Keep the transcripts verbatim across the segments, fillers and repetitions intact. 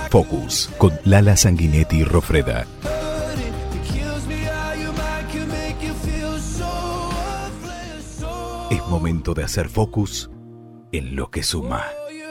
Focus con Lala Sanguinetti Rofreda. Es momento de hacer focus en lo que suma.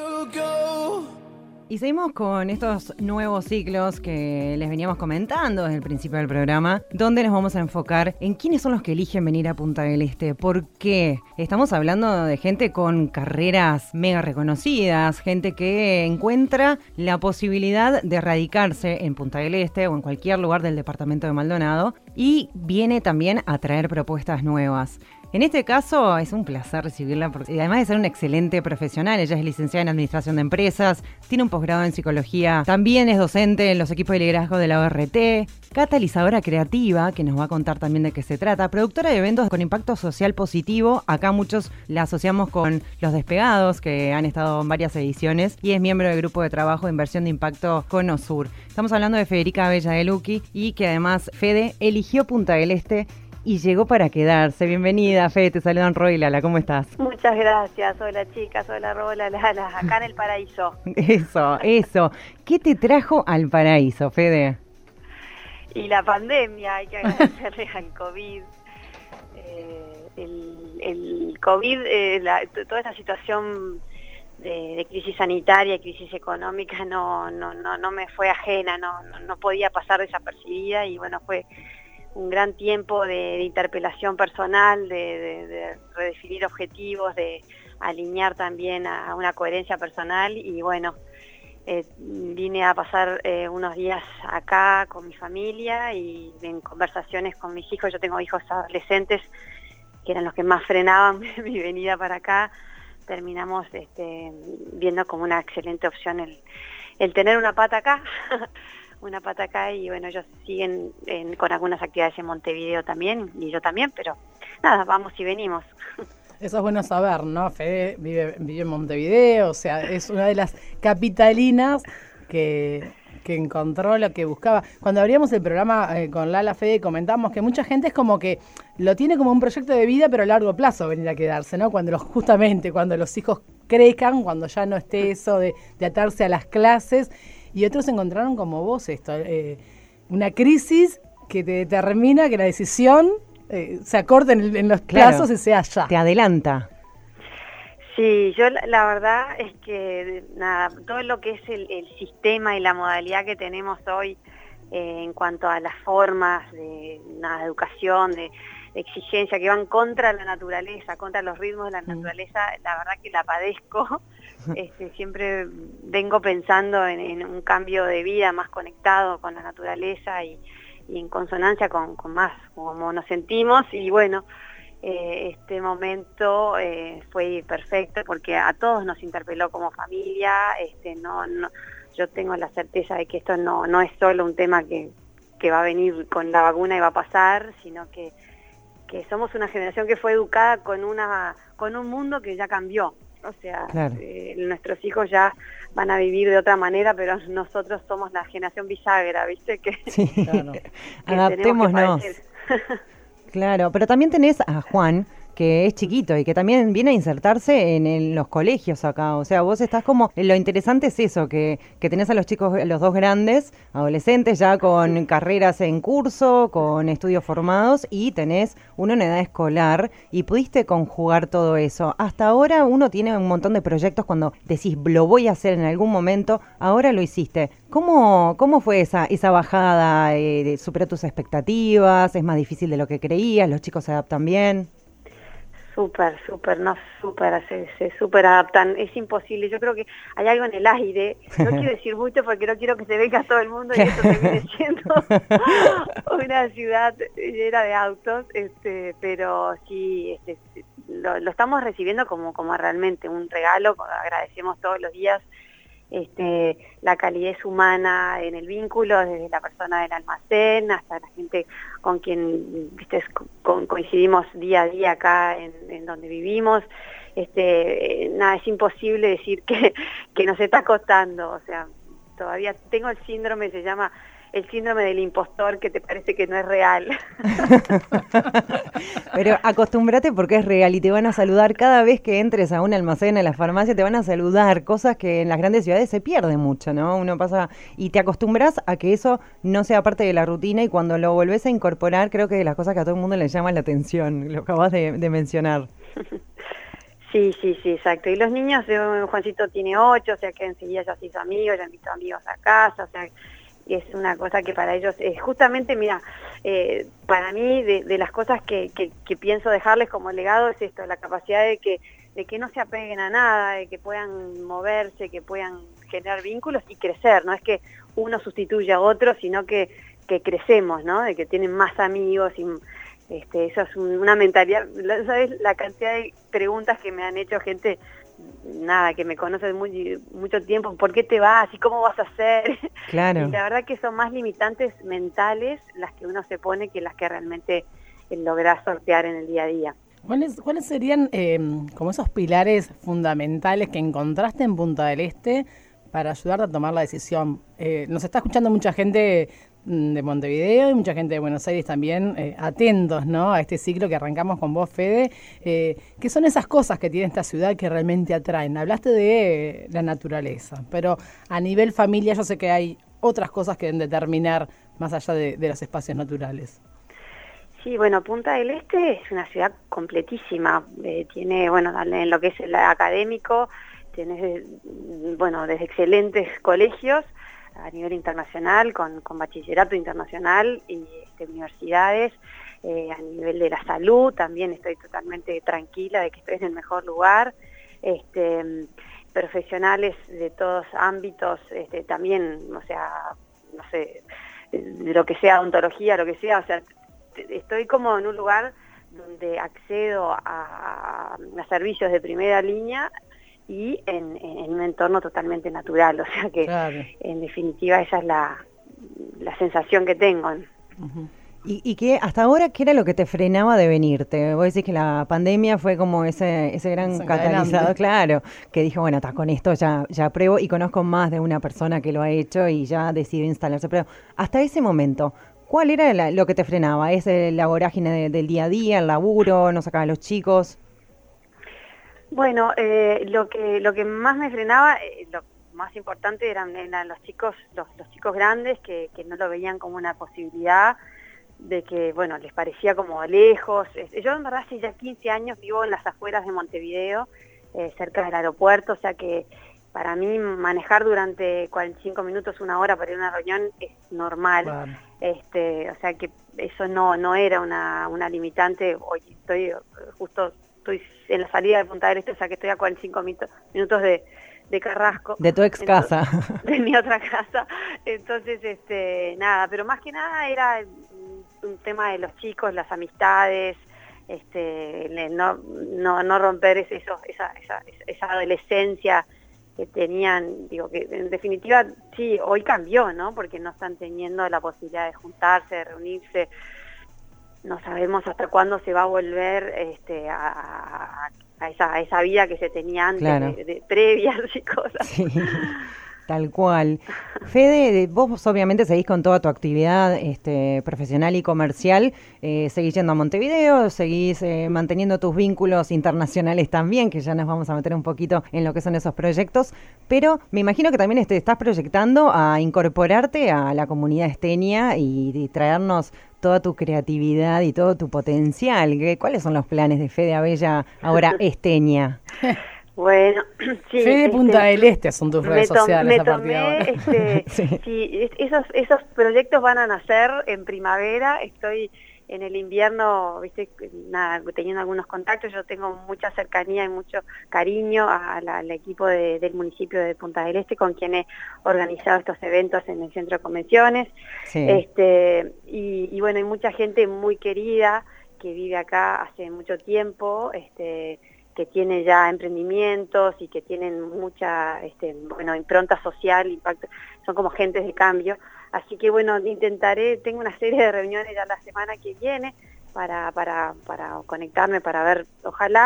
Y seguimos con estos nuevos ciclos que les veníamos comentando desde el principio del programa, donde nos vamos a enfocar en quiénes son los que eligen venir a Punta del Este. ¿Por qué? Estamos hablando de gente con carreras mega reconocidas, gente que encuentra la posibilidad de radicarse en Punta del Este o en cualquier lugar del departamento de Maldonado y viene también a traer propuestas nuevas. En este caso es un placer recibirla porque además de ser una excelente profesional, ella es licenciada en Administración de Empresas, tiene un posgrado en Psicología, también es docente en los equipos de liderazgo de la O R T, catalizadora creativa, que nos va a contar también de qué se trata, productora de eventos con impacto social positivo, acá muchos la asociamos con Los Despegados, que han estado en varias ediciones, y es miembro del grupo de trabajo de inversión de impacto Conosur. Estamos hablando de Federica Bella de Lucchi y que además Fede eligió Punta del Este y llegó para quedarse. Bienvenida, Fede, te saludan Roy y Lala, ¿cómo estás? Muchas gracias, hola chicas, hola Rola, Lala, acá en el paraíso. Eso, eso. ¿Qué te trajo al paraíso, Fede? Y la pandemia, hay que agradecerle al COVID. Eh, el, el COVID, eh, la, toda esta situación de, de crisis sanitaria, crisis económica, no, no, no, no me fue ajena, no, no, no podía pasar desapercibida y bueno, fue un gran tiempo de, de interpelación personal, de, de, de redefinir objetivos, de alinear también a, a una coherencia personal y bueno, eh, vine a pasar eh, unos días acá con mi familia y en conversaciones con mis hijos. Yo tengo hijos adolescentes que eran los que más frenaban mi venida para acá. Terminamos este, viendo como una excelente opción el, el tener una pata acá. una pata acá y bueno, ellos siguen en, con algunas actividades en Montevideo también, y yo también, pero nada, vamos y venimos. Eso es bueno saber, ¿no? Fede vive, vive en Montevideo, o sea, es una de las capitalinas que, que encontró lo que buscaba. Cuando abríamos el programa eh, con Lala, Fede, comentamos que mucha gente es como que lo tiene como un proyecto de vida, pero a largo plazo venir a quedarse, ¿no? Cuando los, justamente cuando los hijos crezcan, cuando ya no esté eso de, de atarse a las clases. Y otros encontraron como vos esto, eh, una crisis que te determina que la decisión eh, se acorde en, en los plazos, claro, y sea ya. Te adelanta. Sí, yo la, la verdad es que nada, todo lo que es el, el sistema y la modalidad que tenemos hoy eh, en cuanto a las formas de nada, educación, de, de exigencia, que van contra la naturaleza, contra los ritmos de la naturaleza, la verdad que la padezco. Este, siempre vengo pensando en, en un cambio de vida más conectado con la naturaleza y, y en consonancia con, con más como nos sentimos y bueno, eh, este momento eh, fue perfecto porque a todos nos interpeló como familia. Este, no, no, yo tengo la certeza de que esto no, no es solo un tema que, que va a venir con la vacuna y va a pasar, sino que, que somos una generación que fue educada con, una, con un mundo que ya cambió. O sea, claro, eh, nuestros hijos ya van a vivir de otra manera, pero nosotros somos la generación bisagra, ¿viste? Que, sí, claro, que adaptémonos. Claro, pero también tenés a Juan, que es chiquito y que también viene a insertarse en, en los colegios acá. O sea, vos estás como... Lo interesante es eso, que, que tenés a los chicos, los dos grandes, adolescentes, ya con carreras en curso, con estudios formados, y tenés uno en edad escolar, y pudiste conjugar todo eso. Hasta ahora uno tiene un montón de proyectos cuando decís, lo voy a hacer en algún momento, ahora lo hiciste. ¿Cómo, cómo fue esa, esa bajada? Eh, ¿Superó tus expectativas? ¿Es más difícil de lo que creías? ¿Los chicos se adaptan bien? Súper, súper, no súper, se, se súper adaptan, es imposible, yo creo que hay algo en el aire, no quiero decir mucho porque no quiero que se venga todo el mundo y esto termine siendo una ciudad llena de autos, este, pero sí, este, lo, lo estamos recibiendo como, como realmente un regalo, agradecemos todos los días este, la calidez humana en el vínculo, desde la persona del almacén hasta la gente con quien viste, con, coincidimos día a día acá en, en donde vivimos. Este, eh, nada, es imposible decir que, que nos está costando, o sea, todavía tengo el síndrome, se llama el síndrome del impostor que te parece que no es real. Pero acostúmbrate porque es real y te van a saludar cada vez que entres a un almacén, a la farmacia, te van a saludar, cosas que en las grandes ciudades se pierden mucho, ¿no? Uno pasa y te acostumbras a que eso no sea parte de la rutina y cuando lo volvés a incorporar, creo que de las cosas que a todo el mundo le llaman la atención, lo acabas de, de mencionar. Sí, sí, sí, exacto. Y los niños, eh, Juancito tiene ocho, o sea que enseguida ya se hizo amigos, ya han visto amigos a casa, o sea, es una cosa que para ellos es justamente, mira, eh, para mí de, de las cosas que, que, que pienso dejarles como legado es esto, la capacidad de que, de que no se apeguen a nada, de que puedan moverse, que puedan generar vínculos y crecer, no es que uno sustituya a otro, sino que, que crecemos, ¿no? De que tienen más amigos y este, eso es un, una mentalidad, ¿sabes? La cantidad de preguntas que me han hecho gente, nada, que me conoce muy, mucho tiempo, ¿por qué te vas? ¿Y cómo vas a hacer? Claro. Y la verdad que son más limitantes mentales las que uno se pone que las que realmente eh, lográs sortear en el día a día. ¿Cuáles, cuáles serían eh, como esos pilares fundamentales que encontraste en Punta del Este para ayudarte a tomar la decisión? Eh, nos está escuchando mucha gente de Montevideo y mucha gente de Buenos Aires también, eh, atentos, ¿no?, a este ciclo que arrancamos con vos, Fede. Eh, ¿Qué son esas cosas que tiene esta ciudad que realmente atraen? Hablaste de la naturaleza, pero a nivel familia yo sé que hay otras cosas que deben determinar más allá de, de los espacios naturales. Sí, bueno, Punta del Este es una ciudad completísima. Eh, tiene, bueno, en lo que es el académico, tiene, bueno, desde excelentes colegios a nivel internacional, con, con bachillerato internacional y este, universidades, eh, a nivel de la salud también estoy totalmente tranquila de que estoy en el mejor lugar, este, profesionales de todos ámbitos, este, también, o sea, no sé, de lo que sea, odontología, lo que sea, o sea, estoy como en un lugar donde accedo a, a servicios de primera línea y en, en un entorno totalmente natural, o sea que claro, en definitiva esa es la, la sensación que tengo. Uh-huh. ¿Y, y qué, hasta ahora, qué era lo que te frenaba de venirte? Vos decís que la pandemia fue como ese ese gran catalizador, claro, que dijo, bueno, está con esto ya ya pruebo y conozco más de una persona que lo ha hecho y ya decidió instalarse, pero hasta ese momento, ¿cuál era la, lo que te frenaba? ¿Es la vorágine de, del día a día, el laburo, no sacar a los chicos? Bueno, eh, lo que lo que más me frenaba, eh, lo más importante eran, eran los chicos los, los chicos grandes que, que no lo veían como una posibilidad, de que, bueno, les parecía como lejos. Yo en verdad hace ya quince años vivo en las afueras de Montevideo, eh, cerca del aeropuerto, o sea que para mí manejar durante cuarenta y cinco minutos, una hora para ir a una reunión es normal. Claro. Este, o sea que eso no no era una, una limitante. Hoy estoy justo estoy en la salida de Punta del Este, o sea que estoy a cuarenta y cinco minutos de, de Carrasco. De tu ex casa. Entonces, de mi otra casa. Entonces, este, nada, pero más que nada era un tema de los chicos, las amistades, este, no, no, no romper eso, esa, esa, esa adolescencia que tenían, digo que en definitiva sí, hoy cambió, ¿no? Porque no están teniendo la posibilidad de juntarse, de reunirse. No sabemos hasta cuándo se va a volver este, a, a, esa, a esa vida que se tenía antes, claro, de, de previas y cosas. Sí, tal cual. Fede, vos obviamente seguís con toda tu actividad este, profesional y comercial, eh, seguís yendo a Montevideo, seguís eh, manteniendo tus vínculos internacionales también, que ya nos vamos a meter un poquito en lo que son esos proyectos, pero me imagino que también te estás proyectando a incorporarte a la comunidad esteña y, y traernos toda tu creatividad y todo tu potencial. ¿Cuáles son los planes de Fede Abella ahora esteña? Bueno, sí. Fede este, Punta del Este son tus redes tom, sociales me a partir de ahora. Este, sí. sí, esos, esos proyectos van a nacer en primavera. Estoy en el invierno, viste, nada, teniendo algunos contactos. Yo tengo mucha cercanía y mucho cariño a la, al equipo de, del municipio de Punta del Este, con quien he organizado estos eventos en el centro de convenciones. Sí. Este, y, y bueno, hay mucha gente muy querida que vive acá hace mucho tiempo, este, que tiene ya emprendimientos y que tienen mucha, este, bueno, impronta social, impacto, son como agentes de cambio. Así que bueno, intentaré, tengo una serie de reuniones ya la semana que viene para, para, para conectarme, para ver, ojalá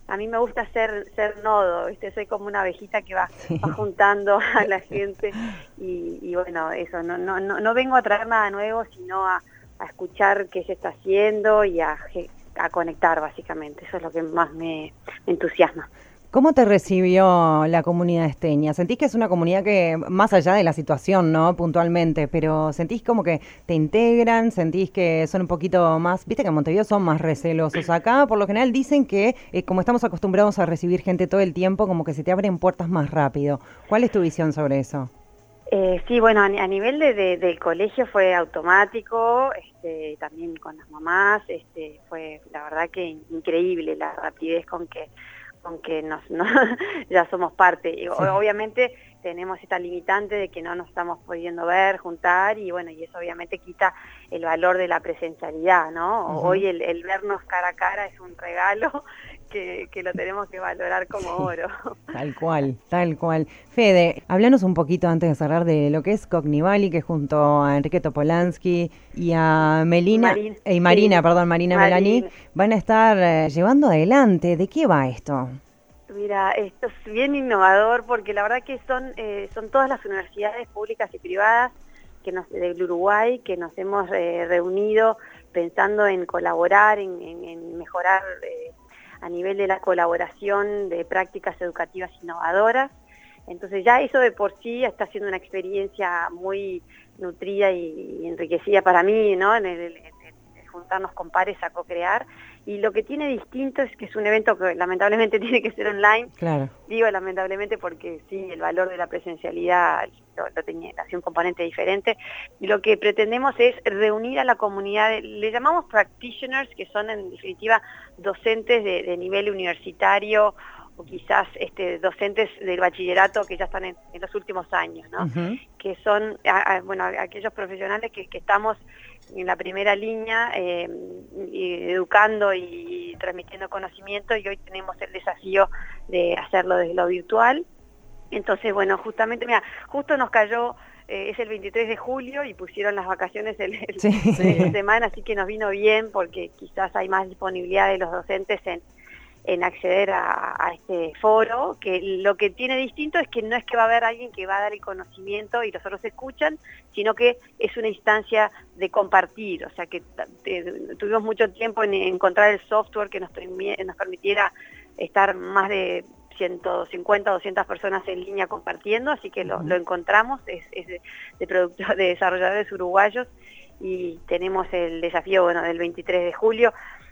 a mí me gusta ser ser nodo, ¿viste? Soy como una abejita que va, sí. va juntando a la gente y, y bueno, eso, no, no, no, no vengo a traer nada nuevo, sino a, a escuchar qué se está haciendo y a, a conectar básicamente, eso es lo que más me, me entusiasma. ¿Cómo te recibió la comunidad esteña? ¿Sentís que es una comunidad que, más allá de la situación, ¿no? Puntualmente, pero sentís como que te integran, sentís que son un poquito más, viste que en Montevideo son más recelosos. Acá, por lo general, dicen que eh, como estamos acostumbrados a recibir gente todo el tiempo, como que se te abren puertas más rápido. ¿Cuál es tu visión sobre eso? Eh, sí, bueno, a, a nivel de, de, del colegio fue automático, este, también con las mamás, este, fue la verdad que increíble la rapidez con que con que nos, no, ya somos parte. Y, sí. Obviamente tenemos esta limitante de que no nos estamos pudiendo ver, juntar, y bueno, y eso obviamente quita el valor de la presencialidad, ¿no? Uh-huh. Hoy el, el vernos cara a cara es un regalo que, que lo tenemos que valorar como sí. oro. Tal cual, tal cual. Fede, háblanos un poquito antes de cerrar de lo que es Cognivali, que junto a Enrique Topolansky y a Melina, Marín, eh, Marina, sí. perdón, Marina Marín. Melani, van a estar eh, llevando adelante. ¿De qué va esto? Mira, esto es bien innovador porque la verdad que son eh, son todas las universidades públicas y privadas que nos, del Uruguay que nos hemos eh, reunido pensando en colaborar, en, en, en mejorar eh, a nivel de la colaboración de prácticas educativas innovadoras. Entonces ya eso de por sí está siendo una experiencia muy nutrida y, y enriquecida para mí, ¿no? En el, el, el juntarnos con pares a co-crear. Y lo que tiene distinto es que es un evento que lamentablemente tiene que ser online. Claro. Digo lamentablemente porque sí, el valor de la presencialidad lo, lo tenía, hacía un componente diferente. Y lo que pretendemos es reunir a la comunidad, le llamamos practitioners, que son en definitiva docentes de, de nivel universitario o quizás este, docentes del bachillerato que ya están en, en los últimos años, ¿no? Uh-huh. Que son, a, a, bueno, aquellos profesionales que, que estamos en la primera línea eh, y educando y transmitiendo conocimiento, y hoy tenemos el desafío de hacerlo desde lo virtual. Entonces, bueno, justamente, mira, justo nos cayó, eh, es el veintitrés de julio y pusieron las vacaciones el, el, sí. el semana, así que nos vino bien porque quizás hay más disponibilidad de los docentes en en acceder a, a este foro, que lo que tiene distinto es que no es que va a haber alguien que va a dar el conocimiento y los otros escuchan, sino que es una instancia de compartir, o sea que eh, tuvimos mucho tiempo en encontrar el software que nos, nos permitiera estar más de ciento cincuenta, doscientas personas en línea compartiendo, así que lo, lo encontramos, es, es de, de, productores, de desarrolladores uruguayos, y tenemos el desafío, bueno, del veintitrés de julio,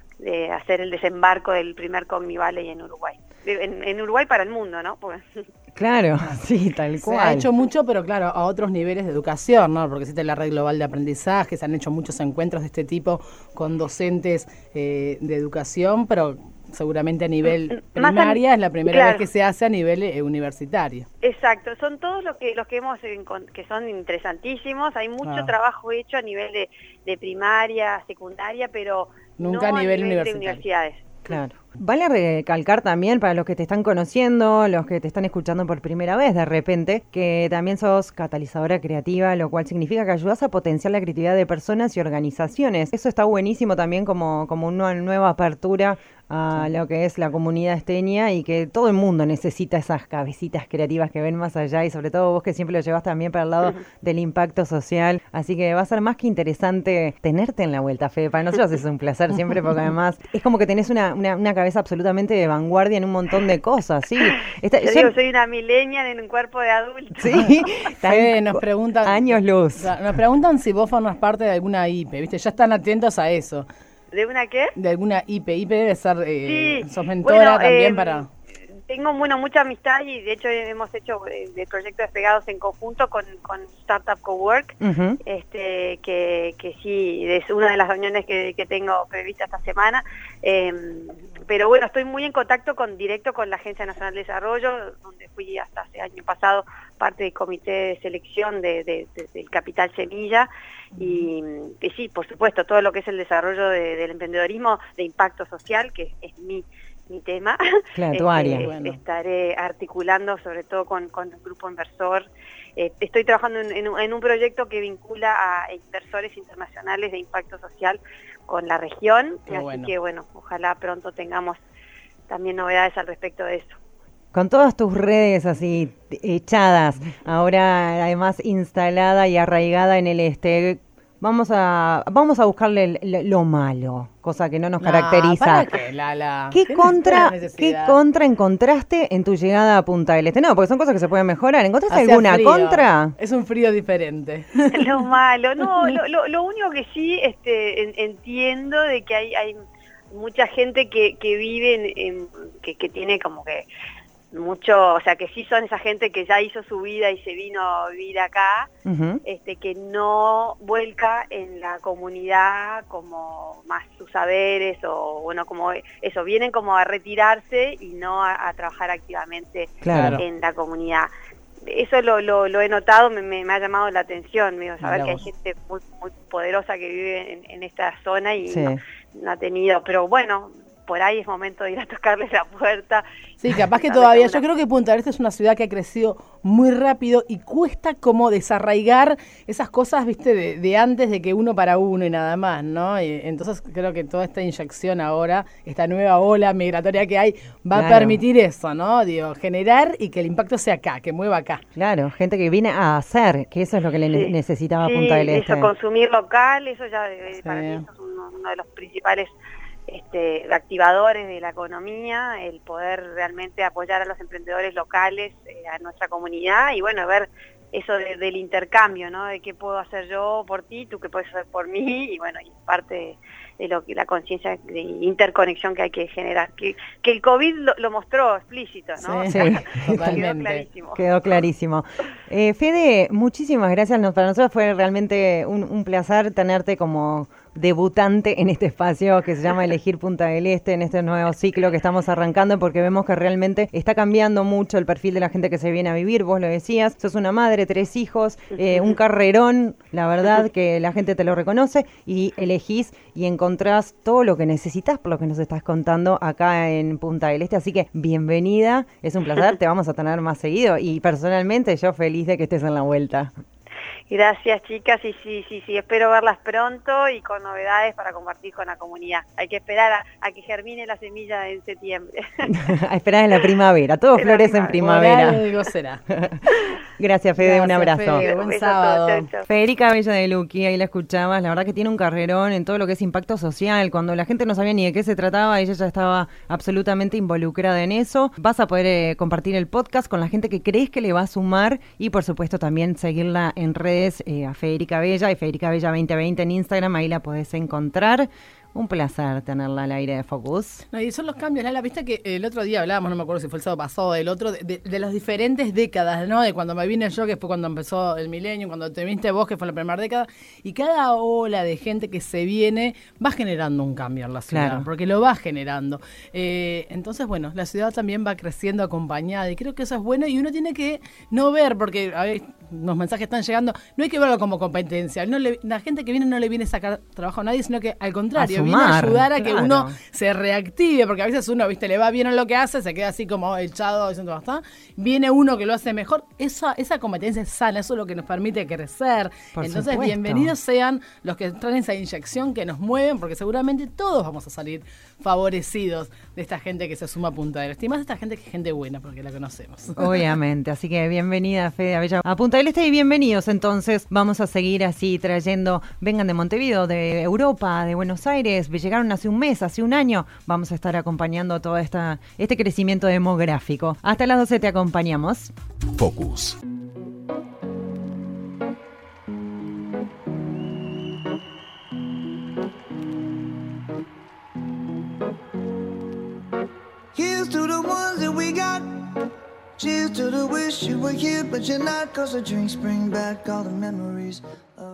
de hacer el desembarco del primer Cognivali en Uruguay. En, en Uruguay para el mundo, ¿no? Porque... Claro, sí, tal cual. Se ha hecho mucho, pero claro, a otros niveles de educación, ¿no? Porque existe la red global de aprendizaje, se han hecho muchos encuentros de este tipo con docentes eh, de educación, pero seguramente a nivel primaria a, es la primera claro. vez que se hace a nivel eh, universitario. Exacto, son todos los que los que hemos que son interesantísimos, hay mucho ah. trabajo hecho a nivel de, de primaria, secundaria, pero nunca no a nivel, a nivel universitario. de universidades. Claro. Vale recalcar también para los que te están conociendo, los que te están escuchando por primera vez de repente, que también sos catalizadora creativa, lo cual significa que ayudas a potenciar la creatividad de personas y organizaciones. Eso está buenísimo también como, como una nueva apertura a lo que es la comunidad esteña, y que todo el mundo necesita esas cabecitas creativas que ven más allá, y sobre todo vos que siempre lo llevas también para el lado del impacto social. Así que va a ser más que interesante tenerte en la vuelta, Fede. Para nosotros es un placer siempre, porque además es como que tenés una, una, una cabeza absolutamente de vanguardia en un montón de cosas, ¿sí? Esta, yo, yo digo, soy una millennial en un cuerpo de adulto. Sí, Fede, nos preguntan... Años luz. O sea, nos preguntan si vos formas parte de alguna I P E, ¿viste? Ya están atentos a eso. ¿De una qué? De alguna I P E. I P E debe ser, eh, sí, sos mentora bueno, también eh, para... Tengo, bueno, mucha amistad, y de hecho hemos hecho eh, de proyectos despegados en conjunto con, con Startup Cowork, uh-huh. este, que, que sí, es una de las reuniones que, que tengo prevista esta semana. Eh, pero bueno, estoy muy en contacto con directo con la Agencia Nacional de Desarrollo, donde fui hasta hace año pasado parte del comité de selección de, de, de, del Capital Semilla. Y, y sí, por supuesto, todo lo que es el desarrollo de, del emprendedorismo de impacto social, que es mi mi tema, claro, tu área. Este, bueno. Estaré articulando sobre todo con, con el grupo inversor. Eh, estoy trabajando en, en, en un proyecto que vincula a inversores internacionales de impacto social con la región, Qué así bueno. que bueno, ojalá pronto tengamos también novedades al respecto de eso. Con todas tus redes así echadas, ahora además instalada y arraigada en el este, vamos a vamos a buscarle el, lo malo, cosa que no nos No, caracteriza. ¿para qué, Lala? ¿Qué ¿Qué contra, necesidad? ¿Qué contra encontraste en tu llegada a Punta del Este? No, porque son cosas que se pueden mejorar. ¿Encontraste Hacía alguna frío. contra? Es un frío diferente. Lo malo, no, lo, lo, lo único que sí este, en, entiendo de que hay, hay mucha gente que, que vive, en, en, que, que tiene como que mucho, o sea, que sí son esa gente que ya hizo su vida y se vino a vivir acá, Uh-huh. este, que no vuelca en la comunidad como más sus saberes o bueno, como eso, vienen como a retirarse y no a, a trabajar activamente Claro. en la comunidad. Eso lo, lo, lo he notado, me, me, me ha llamado la atención, digo, saber Mirá que hay vos. gente muy, muy poderosa que vive en, en esta zona y Sí. no, no ha tenido, pero bueno, por ahí es momento de ir a tocarles la puerta. Sí, capaz que Darles todavía, alguna- yo creo que Punta del Este es una ciudad que ha crecido muy rápido y cuesta como desarraigar esas cosas, viste, de, de antes de que uno para uno y nada más, ¿no? Y entonces creo que toda esta inyección ahora, esta nueva ola migratoria que hay, va Claro. a permitir eso, ¿no? Digo, generar y que el impacto sea acá, que mueva acá. Claro, gente que viene a hacer, que eso es lo que le ne- Sí. necesitaba Sí, Punta del Este. eso, consumir local, eso ya eh, Sí. para mí eso es uno, uno de los principales este, activadores de la economía, el poder realmente apoyar a los emprendedores locales, eh, a nuestra comunidad y bueno, ver eso de- del intercambio, ¿no? De qué puedo hacer yo por ti, tú qué puedes hacer por mí y bueno, y parte de, de lo que la conciencia de interconexión que hay que generar, que, que el COVID lo, lo mostró explícito, ¿no? Sí, Sí. Quedó totalmente. clarísimo. Quedó clarísimo. Eh, Fede, muchísimas gracias. Nos- Para nosotros fue realmente un, un placer tenerte como debutante en este espacio que se llama Elegir Punta del Este, en este nuevo ciclo que estamos arrancando, porque vemos que realmente está cambiando mucho el perfil de la gente que se viene a vivir. Vos lo decías, sos una madre, tres hijos, eh, un carrerón, la verdad que la gente te lo reconoce y elegís y encontrás todo lo que necesitas por lo que nos estás contando acá en Punta del Este. Así que bienvenida, es un placer, te vamos a tener más seguido y personalmente yo feliz de que estés en la vuelta. Gracias, chicas, y sí, sí, sí, espero verlas pronto y con novedades para compartir con la comunidad. Hay que esperar a, a que germine la semilla en septiembre. A esperar en la primavera, todo En la florece en Por primavera. algo será. Gracias, Fede, un Gracias, abrazo. Fede. Buen Besos a sábado. todos, chau, chau. Federica Bella de Luqui, ahí la escuchabas, la verdad que tiene un carrerón en todo lo que es impacto social, cuando la gente no sabía ni de qué se trataba, ella ya estaba absolutamente involucrada en eso. Vas a poder eh, compartir el podcast con la gente que crees que le va a sumar y por supuesto también seguirla en redes eh, a Federica Bella y Federica Bella veinte veinte en Instagram, ahí la podés encontrar. Un placer tenerla al aire de Focus. No, y son los cambios, Lala, viste que el otro día hablábamos, no me acuerdo si fue el sábado pasado o el otro, de, de, de las diferentes décadas, ¿no? De cuando me vine yo, que fue cuando empezó el milenio, cuando te viniste vos, que fue la primera década, y cada ola de gente que se viene va generando un cambio en la ciudad, Claro. porque lo va generando. Eh, entonces, bueno, la ciudad también va creciendo acompañada, y creo que eso es bueno, y uno tiene que no ver, porque a ver, los mensajes están llegando, no hay que verlo como competencia. No le, la gente que viene no le viene a sacar trabajo a nadie, sino que al contrario, A viene a sumar, ayudar a que claro. uno se reactive, porque a veces uno, viste, le va bien en lo que hace, se queda así como echado diciendo basta. Viene uno que lo hace mejor. Esa, esa competencia es sana, eso es lo que nos permite crecer. Por Entonces, supuesto. bienvenidos sean los que traen esa inyección que nos mueven, porque seguramente todos vamos a salir favorecidos de esta gente que se suma a Punta del Este. Y más esta gente que es gente buena, porque la conocemos. Obviamente, así que bienvenida Fede Bella a Punta del Este y bienvenidos entonces, vamos a seguir así trayendo, vengan de Montevideo, de Europa, de Buenos Aires, llegaron hace un mes, hace un año, vamos a estar acompañando todo esta, este crecimiento demográfico. Hasta las doce te acompañamos. Focus. Here's to the ones that we got. Cheers to the wish you were here, but you're not. 'Cause the drinks bring back all the memories of